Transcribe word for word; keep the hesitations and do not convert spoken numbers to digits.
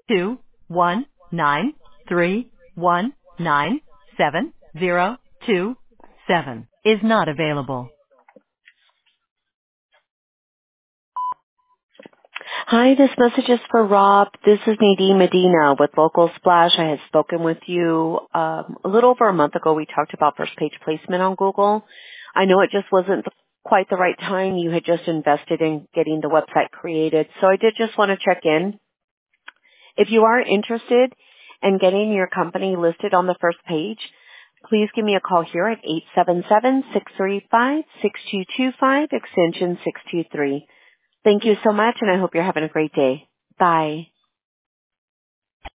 two one nine three one nine seven zero two seven is not available. Hi, this message is for Rob. This is Nadine Medina with Local Splash. I had spoken with you um, a little over a month ago. We talked about first page placement on Google. I know it just wasn't quite the right time. You had just invested in getting the website created. So I did just want to check in. If you are interested in getting your company listed on the first page, please give me a call here at eight seven seven, six three five, six two two five, extension six two three. Thank you so much, and I hope you're having a great day. Bye.